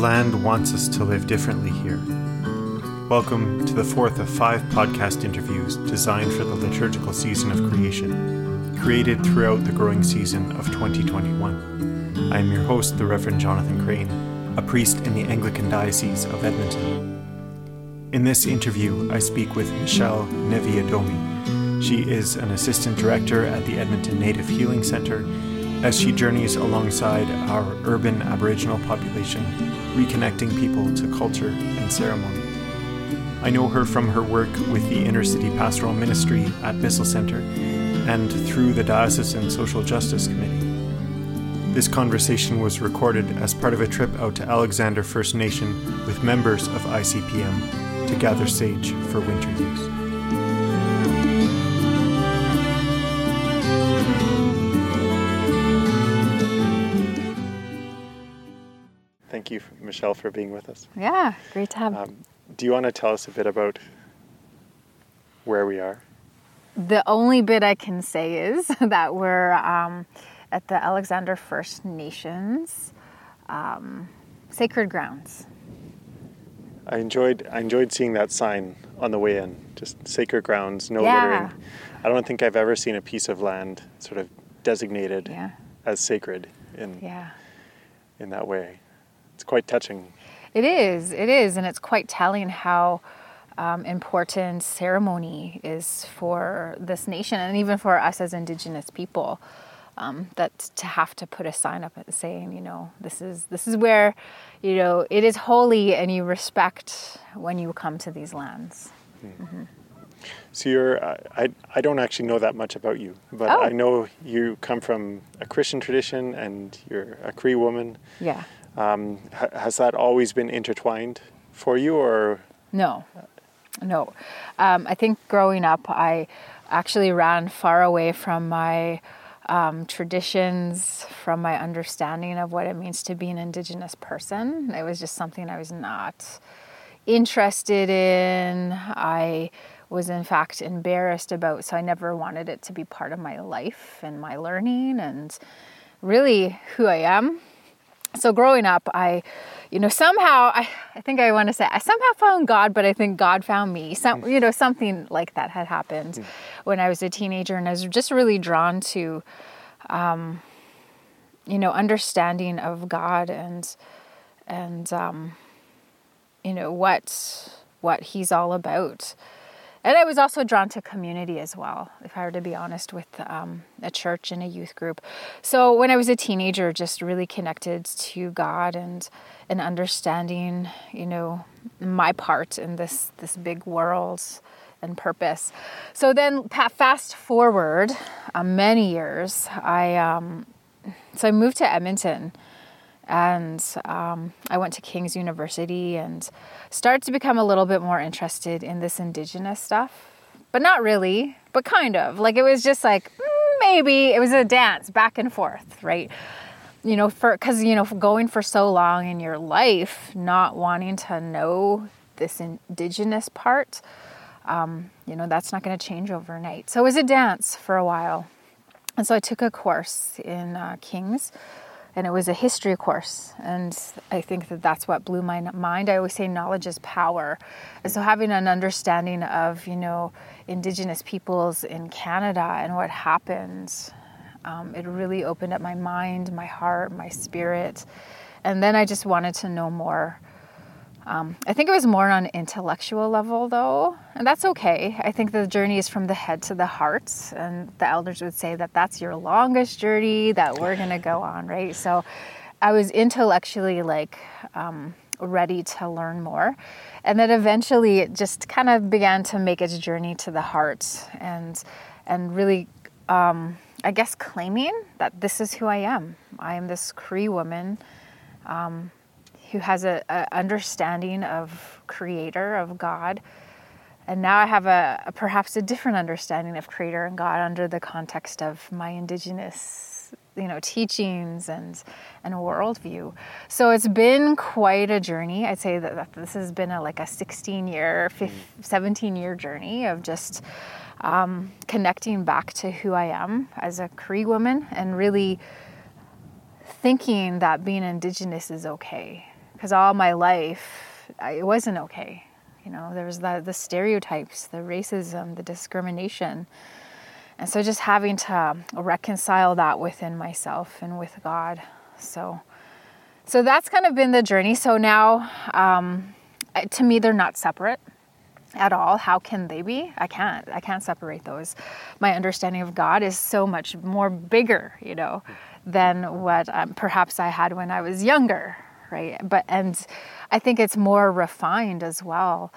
land wants us to live differently here. Welcome to the fourth of 5 podcast interviews designed for the liturgical season of creation, created throughout the growing season of 2021. I am your host, the Reverend Jonathan Crane, a priest in the Anglican Diocese of Edmonton. In this interview, I speak with Michelle Neviadomi. She is an assistant director at the Edmonton Native Healing Centre as she journeys alongside our urban Aboriginal population, reconnecting people to culture and ceremony. I know her from her work with the Inner City Pastoral Ministry at Bissell Centre and through the Diocesan Social Justice Committee. This conversation was recorded as part of a trip out to Alexander First Nation with members of ICPM to gather sage for winter use. Thank you, Michelle, for being with us. Yeah, great to have you. Do you want to tell us a bit about where we are? The only bit I can say is that we're at the Alexander First Nations sacred grounds. I enjoyed seeing that sign on the way in, just sacred grounds, no littering. I don't think I've ever seen a piece of land sort of designated as sacred in that way. It's quite touching. It is, and it's quite telling how important ceremony is for this nation and even for us as Indigenous people. That to have to put a sign up saying, this is where, it is holy and you respect when you come to these lands. Mm-hmm. So I don't actually know that much about you, but I know you come from a Christian tradition and you're a Cree woman. Yeah. Has that always been intertwined for you, or? No. I think growing up, I actually ran far away from my traditions, from my understanding of what it means to be an Indigenous person. It was just something I was not interested in. I was in fact embarrassed about, so I never wanted it to be part of my life and my learning and really who I am. So growing up, I think I want to say I somehow found God, but I think God found me. Something like that had happened when I was a teenager, and I was just really drawn to, understanding of God and what He's all about. And I was also drawn to community as well, if I were to be honest, with a church and a youth group. So when I was a teenager, just really connected to God and understanding, my part in this big world and purpose. So then fast forward many years, I moved to Edmonton. And I went to King's University and started to become a little bit more interested in this Indigenous stuff. But not really, but kind of. Like it was just like, maybe. It was a dance back and forth, right? Because going for so long in your life, not wanting to know this Indigenous part, that's not going to change overnight. So it was a dance for a while. And so I took a course in King's. And it was a history course. And I think that's what blew my mind. I always say knowledge is power. And so having an understanding of, Indigenous peoples in Canada and what happened, it really opened up my mind, my heart, my spirit. And then I just wanted to know more. I think it was more on an intellectual level, though. And that's okay. I think the journey is from the head to the heart. And the elders would say that that's your longest journey that we're going to go on, right? So I was intellectually ready to learn more. And then eventually it just kind of began to make its journey to the heart and really, claiming that this is who I am. I am this Cree woman, who has a understanding of Creator, of God. And now I have perhaps a different understanding of Creator and God under the context of my Indigenous, teachings and worldview. So it's been quite a journey. I'd say that this has been a 16-year, 17-year journey of just connecting back to who I am as a Cree woman and really thinking that being Indigenous is okay. because all my life it wasn't okay. There was the stereotypes, the racism, the discrimination. And so just having to reconcile that within myself and with God. So that's kind of been the journey. So now, to me, they're not separate at all. How can they be? I can't separate those. My understanding of God is so much more bigger, than what perhaps I had when I was younger, right? And I think it's more refined as well,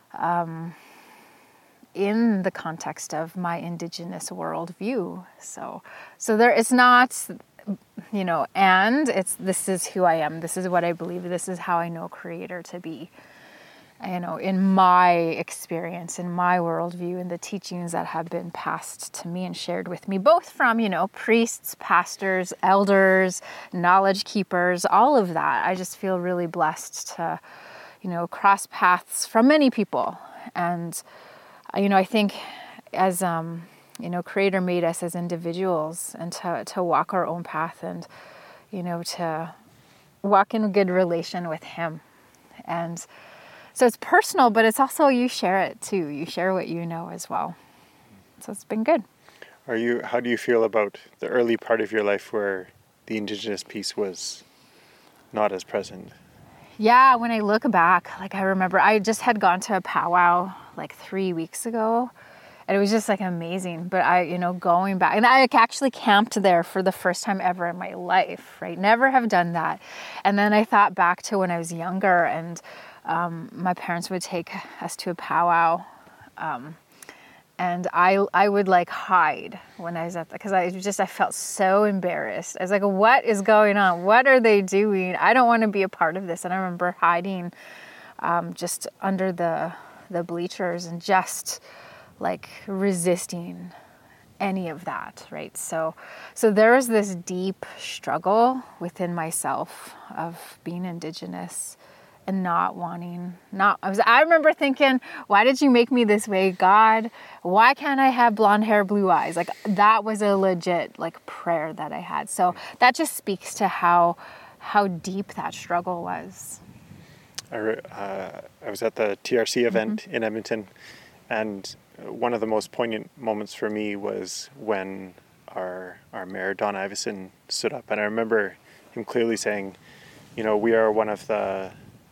in the context of my Indigenous worldview. So it's not, and this is who I am. This is what I believe. This is how I know Creator to be. In my experience, in my worldview, in the teachings that have been passed to me and shared with me, both from, priests, pastors, elders, knowledge keepers, all of that. I just feel really blessed to, cross paths from many people. And, I think as, Creator made us as individuals, and to walk our own path, and, to walk in a good relation with Him. And so it's personal, but it's also, you share it too. You share what you know as well. So it's been good. How do you feel about the early part of your life where the Indigenous piece was not as present? Yeah, when I look back, I remember I just had gone to a powwow 3 weeks ago, and it was just amazing. But going back, and I actually camped there for the first time ever in my life, right? Never have done that. And then I thought back to when I was younger, and my parents would take us to a powwow, and I would hide when I was at because I felt so embarrassed. I was like, what is going on? What are they doing? I don't want to be a part of this. And I remember hiding just under the bleachers and just resisting any of that, right? So there was this deep struggle within myself of being Indigenous and not wanting, I remember thinking, why did you make me this way, God? Why can't I have blonde hair, blue eyes? That was a legit prayer that I had. So that just speaks to how deep that struggle was. I was at the TRC event in Edmonton, and one of the most poignant moments for me was when our mayor, Don Iveson, stood up. And I remember him clearly saying, we have one of the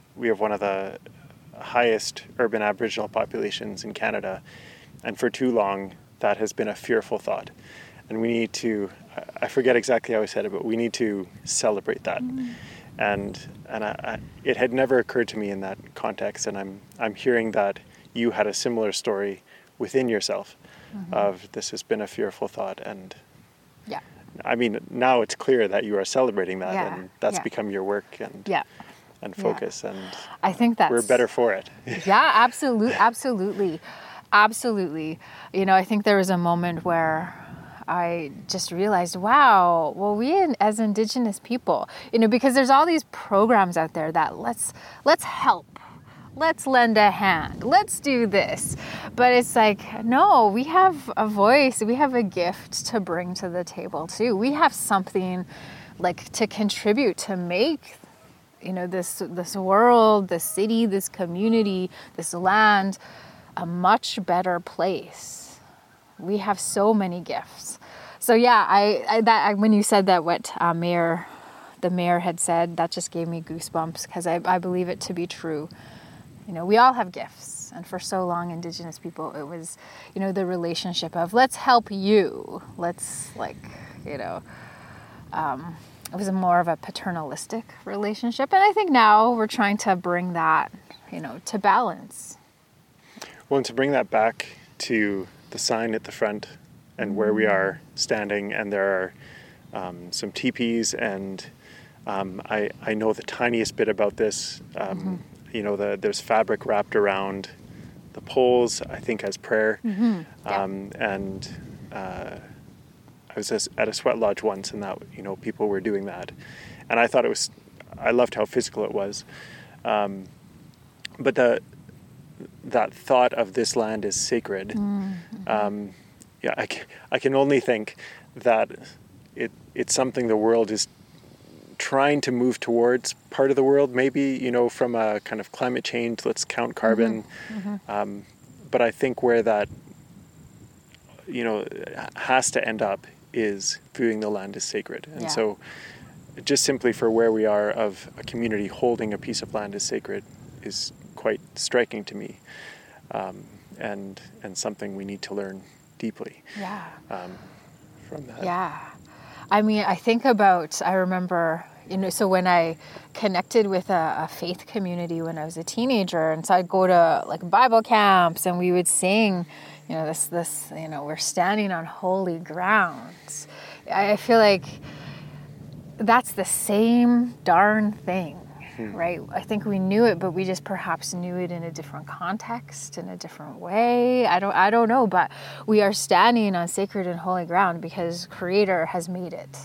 highest urban Aboriginal populations in Canada, and for too long that has been a fearful thought, and we need to, I forget exactly how I said it, but we need to celebrate that. And it had never occurred to me in that context, and I'm hearing that you had a similar story within yourself of this has been a fearful thought, and yeah, I mean, now it's clear that you are celebrating that, and that's become your work and focus, and I think we're better for it. Yeah, absolutely. I think there was a moment where I just realized, wow, well, we as Indigenous people, because there's all these programs out there that let's help, let's lend a hand, let's do this. But it's no, we have a voice, we have a gift to bring to the table too. We have something to contribute to make this world, this city, this community, this land, a much better place. We have so many gifts. So yeah, when you said that, what the mayor had said, that just gave me goosebumps, because I believe it to be true. We all have gifts, and for so long, Indigenous people, it was, the relationship of let's help you, let's it was more of a paternalistic relationship. And I think now we're trying to bring that, to balance. Well, and to bring that back to the sign at the front and where we are standing, and there are some teepees, and I know the tiniest bit about this. There's fabric wrapped around the poles, I think, as prayer. I was at a sweat lodge once, and that, people were doing that, and I thought I loved how physical it was, but that thought of this land is sacred. I can only think that it's something the world is trying to move towards part of the world, maybe, from a kind of climate change, let's count carbon. But I think where that, has to end up is viewing the land as sacred. And so just simply for where we are of a community holding a piece of land as sacred is quite striking to me, and something we need to learn deeply from that. Yeah. I mean, I remember, so when I connected with a faith community when I was a teenager, and so I'd go to like Bible camps and we would sing, this, we're standing on holy ground. I feel like that's the same darn thing, right? I think we knew it, but we just perhaps knew it in a different context, in a different way. I don't know, but we are standing on sacred and holy ground because Creator has made it.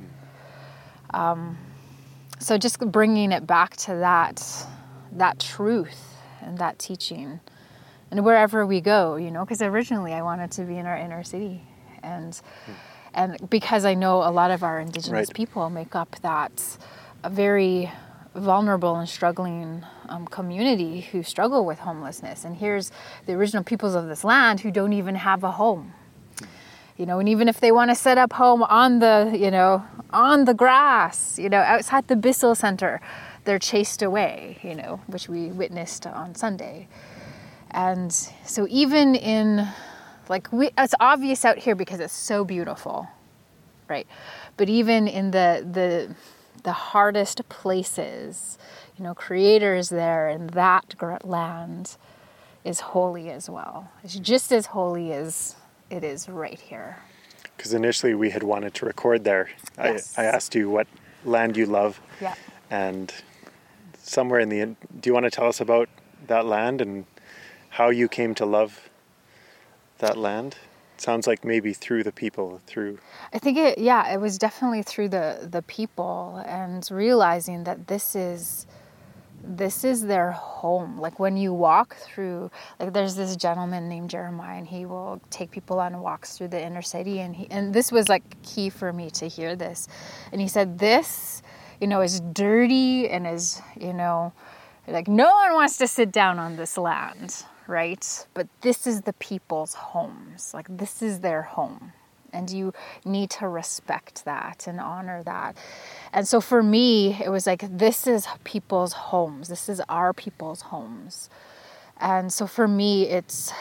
So just bringing it back to that truth and that teaching, and wherever we go, because originally I wanted to be in our inner city, and because I know a lot of our Indigenous people make up that a very vulnerable and struggling community who struggle with homelessness. And here's the original peoples of this land who don't even have a home. And even if they want to set up home on the grass, outside the Bissell Center, they're chased away, which we witnessed on Sunday. And so even in, it's obvious out here because it's so beautiful, right? But even in the hardest places, Creator is there, and that land is holy as well. It's just as holy as it is right here. Because initially we had wanted to record there. Yes. I asked you what land you love. Yeah. And somewhere in the end, do you want to tell us about that land and how you came to love that land? It sounds like maybe through the people, I think it was definitely through the people, and realizing that this is their home. Like when you walk through, there's this gentleman named Jeremiah, and he will take people on walks through the inner city, and this was key for me to hear this. And he said, this, is dirty and is, no one wants to sit down on this land, right? But this is the people's homes. This is their home. And you need to respect that and honor that. And so for me, it was this is people's homes. This is our people's homes. And so for me, it's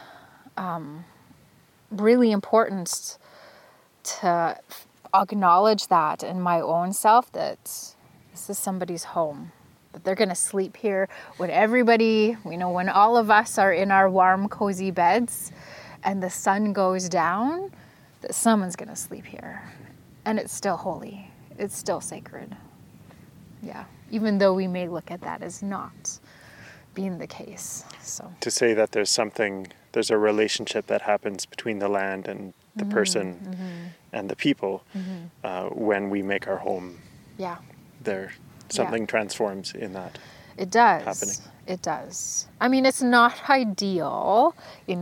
really important to acknowledge that in my own self, that this is somebody's home. That they're going to sleep here when everybody, when all of us are in our warm, cozy beds and the sun goes down, that someone's going to sleep here. And it's still holy. It's still sacred. Yeah. Even though we may look at that as not being the case. So to say that there's a relationship that happens between the land and the person and the people when we make our home there. Something transforms in that. It does. Happening. It does. I mean, it's not ideal,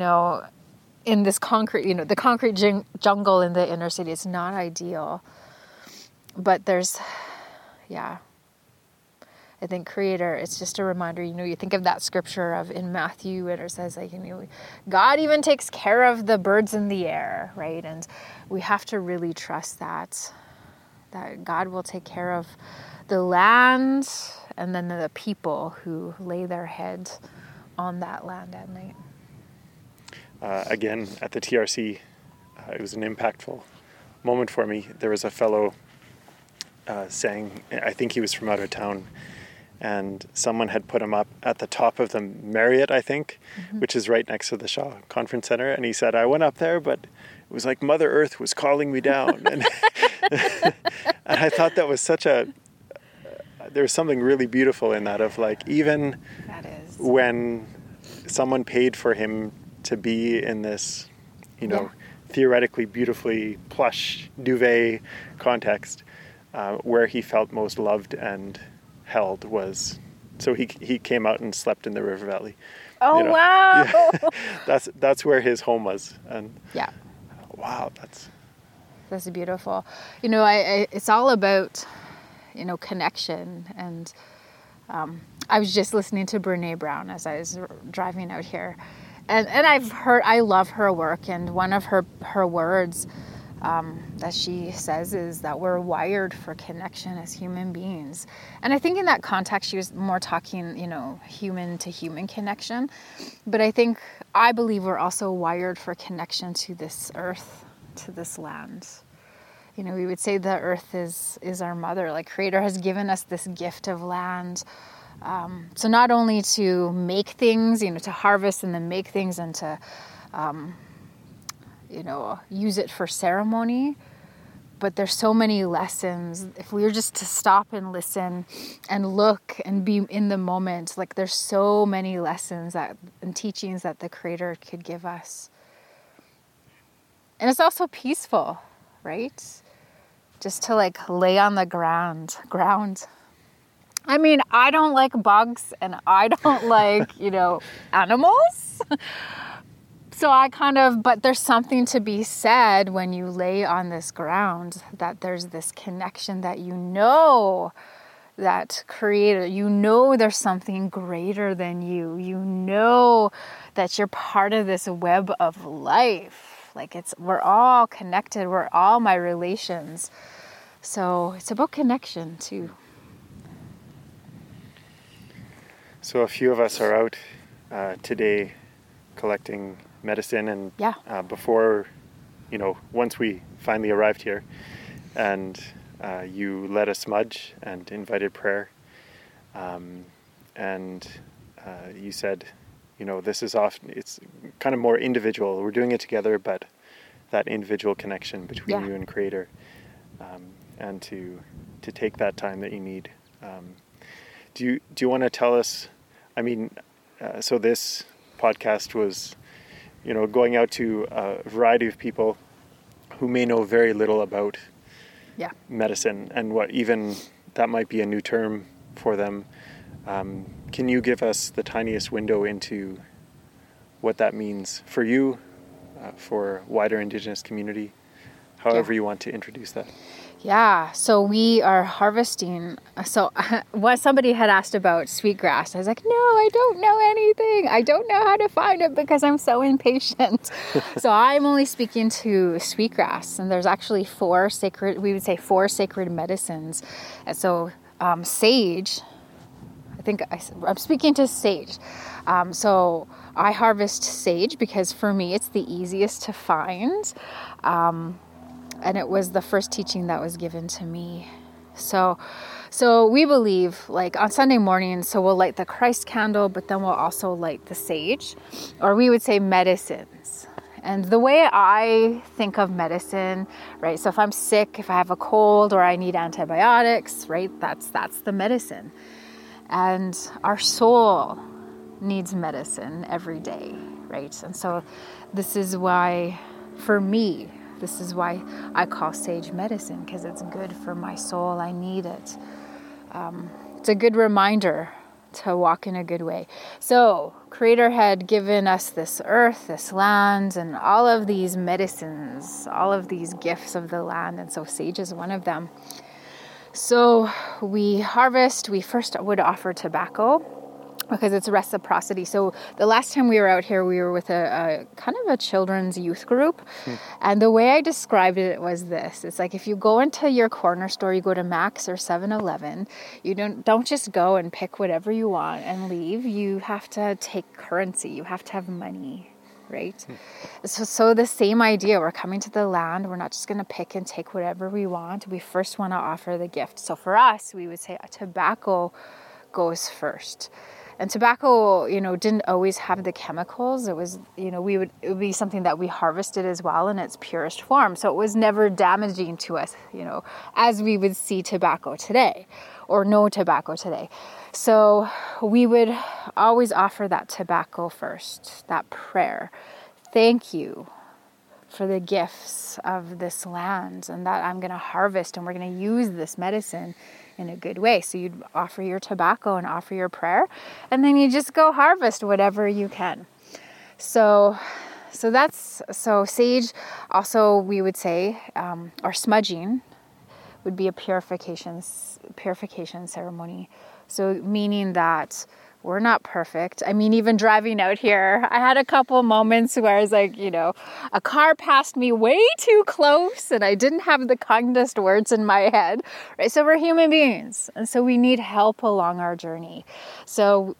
in this concrete, the concrete jungle in the inner city. It's not ideal. But there's, I think Creator, it's just a reminder, you think of that scripture in Matthew, where it says, God even takes care of the birds in the air, right? And we have to really trust that God will take care of the land and then the people who lay their head on that land at night. Again, at the TRC, it was an impactful moment for me. There was a fellow saying, I think he was from out of town, and someone had put him up at the top of the Marriott, I think, which is right next to the Shaw Conference Center. And he said, I went up there, but it was like Mother Earth was calling me down. And I thought that was there's something really beautiful in that, of even when someone paid for him to be in this, theoretically beautifully plush duvet context, where he felt most loved and held was, so he came out and slept in the river valley. Oh, wow. Yeah. That's where his home was. And wow, that's beautiful. It's all about, connection. And I was just listening to Brene Brown as I was driving out here. And I love her work. And one of her words that she says is that we're wired for connection as human beings. And I think in that context, she was more talking, human to human connection. But I believe we're also wired for connection to this earth, to this land. We would say the earth is our mother. Like Creator has given us this gift of land. So not only to make things, to harvest and then make things and to, use it for ceremony, but there's so many lessons. If we were just to stop and listen and look and be in the moment, like there's so many lessons and teachings that the Creator could give us. And it's also peaceful, right? Just to lay on the ground. I mean, I don't like bugs and I don't like, animals. So but there's something to be said when you lay on this ground, that there's this connection that that Creator, there's something greater than you, that you're part of this web of life. We're all connected. We're all my relations. So it's about connection too. So a few of us are out today collecting medicine, and before, once we finally arrived here, and you led a smudge and invited prayer, and you said, this is often, it's kind of more individual. We're doing it together, but that individual connection between you and Creator, and to take that time that you need. Do you want to tell us? I mean, so this podcast was, going out to a variety of people who may know very little about medicine, and what even that might be a new term for them. Can you give us the tiniest window into what that means for you, for wider Indigenous community, however you want to introduce that? Yeah, so we are harvesting. So when somebody had asked about sweetgrass, I was like, no, I don't know anything. I don't know how to find it because I'm so impatient. So I'm only speaking to sweetgrass, and there's actually four sacred medicines. And so sage, I'm speaking to sage. So I harvest sage because for me it's the easiest to find. And it was the first teaching that was given to me. So we believe, on Sunday mornings, so we'll light the Christ candle, but then we'll also light the sage, or we would say medicines. And the way I think of medicine, right? So if I'm sick, if I have a cold or I need antibiotics, right? That's the medicine. And our soul needs medicine every day, right? And so this is why, for me, this is why I call sage medicine, because it's good for my soul. I need it. It's a good reminder to walk in a good way. So Creator had given us this earth, this land, and all of these medicines, all of these gifts of the land. And so sage is one of them. So we harvest. We first would offer tobacco, because it's reciprocity. So the last time we were out here, we were with a kind of a children's youth group. And the way I described it was this. It's like if you go into your corner store, you go to Max or 7-Eleven, you don't just go and pick whatever you want and leave. You have to take currency. You have to have money, right? So the same idea. We're coming to the land. We're not just going to pick and take whatever we want. We first want to offer the gift. So for us, we would say tobacco goes first. And tobacco, didn't always have the chemicals. It was, it would be something that we harvested as well in its purest form. So it was never damaging to us, as we would see tobacco today or no tobacco today. So we would always offer that tobacco first, that prayer. Thank you for the gifts of this land and that I'm going to harvest, and we're going to use this medicine in a good way. So you'd offer your tobacco and offer your prayer, and then you just go harvest whatever you can. So sage also, we would say, or smudging, would be a purification ceremony. So meaning that we're not perfect. I mean, even driving out here, I had a couple moments where I was like, a car passed me way too close and I didn't have the kindest words in my head, right? So we're human beings. And so we need help along our journey. So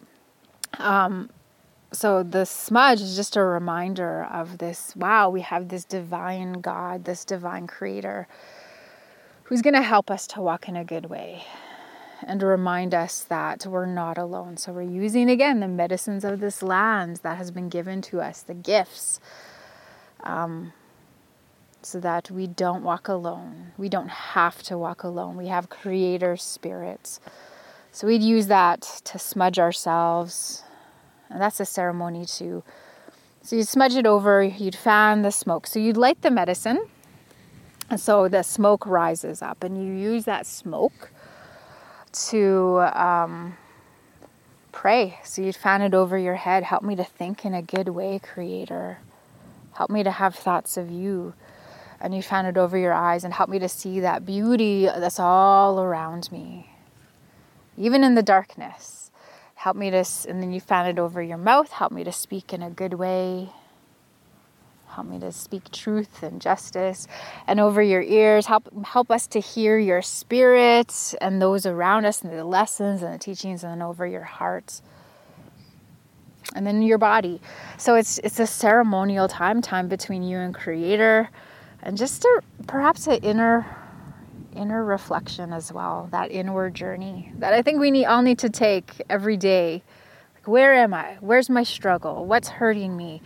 the smudge is just a reminder of this. Wow, we have this divine God, this divine creator who's going to help us to walk in a good way and to remind us that we're not alone. So we're using, again, the medicines of this land that has been given to us, the gifts, so that we don't walk alone. We don't have to walk alone. We have creator spirits. So we'd use that to smudge ourselves. And that's a ceremony too. So you'd smudge it over, you'd fan the smoke. So you'd light the medicine. And so the smoke rises up and you use that smoke to pray. So you'd fan it over your head. Help me to think in a good way, Creator. Help me to have thoughts of you. And you fan it over your eyes and help me to see that beauty that's all around me, even in the darkness. Help me to, and then you fan it over your mouth. Help me to speak in a good way. Help me to speak truth and justice. And over your ears, help us to hear your spirit and those around us and the lessons and the teachings, and then over your heart. And then your body. So it's a ceremonial time between you and Creator, and just perhaps an inner reflection as well, that inward journey that I think we all need to take every day. Like, where am I? Where's my struggle? What's hurting me?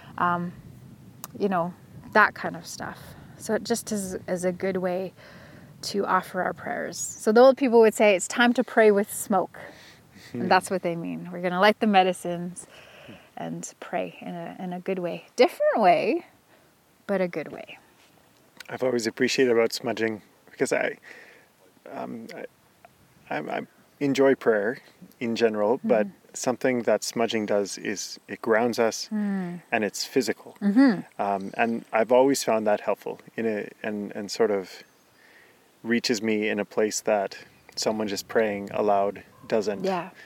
That kind of stuff. So it just is a good way to offer our prayers. So the old people would say it's time to pray with smoke. And that's what they mean. We're going to light the medicines and pray in a good way. Different way, but a good way. I've always appreciated about smudging because I enjoy prayer in general, but something that smudging does is it grounds us and it's physical. And I've always found that helpful and sort of reaches me in a place that someone just praying aloud doesn't.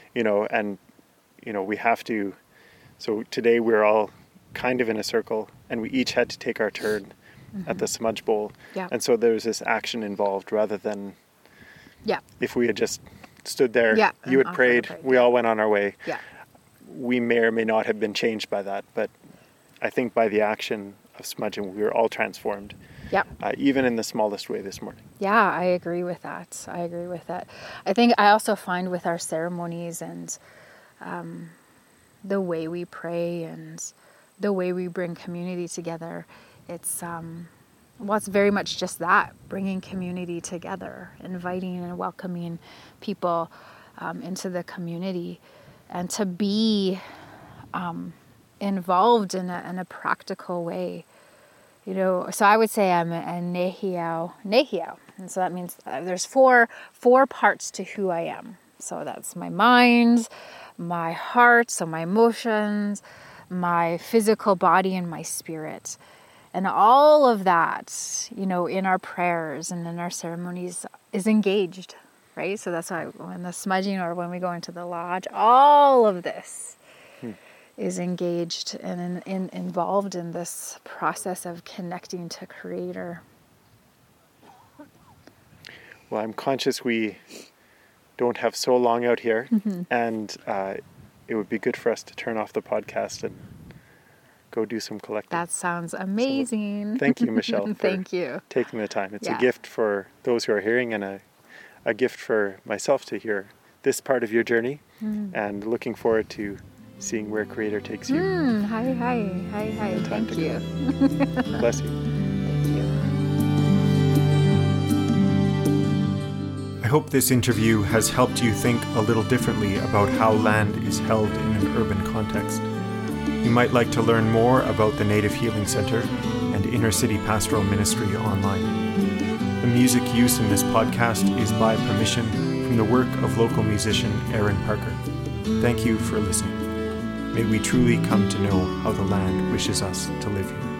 We have to. So today we're all kind of in a circle and we each had to take our turn at the smudge bowl. And so there's this action involved rather than if we had just stood there, you had prayed, we all went on our way. We may or may not have been changed by that, but I think by the action of smudging, we were all transformed. Even in the smallest way this morning. I agree with that. I think I also find with our ceremonies and the way we pray and the way we bring community together, it's very much just that, bringing community together, inviting and welcoming people into the community, and to be involved in a practical way. So I would say I'm a Nehiyahu. And so that means there's four parts to who I am. So that's my mind, my heart, so my emotions, my physical body, and my spirit. And all of that, in our prayers and in our ceremonies is engaged, right? So that's why when the smudging or when we go into the lodge, all of this is engaged and involved in this process of connecting to Creator. Well, I'm conscious we don't have so long out here, and it would be good for us to turn off the podcast and go do some collecting. That sounds amazing. So, thank you, Michelle, thank you. Taking the time. It's a gift for those who are hearing and a gift for myself to hear this part of your journey, and looking forward to seeing where Creator takes you. Hi. Thank you. Bless you. Thank you. I hope this interview has helped you think a little differently about how land is held in an urban context. You might like to learn more about the Native Healing Center and Inner City Pastoral Ministry online. The music used in this podcast is by permission from the work of local musician Aaron Parker. Thank you for listening. May we truly come to know how the land wishes us to live here.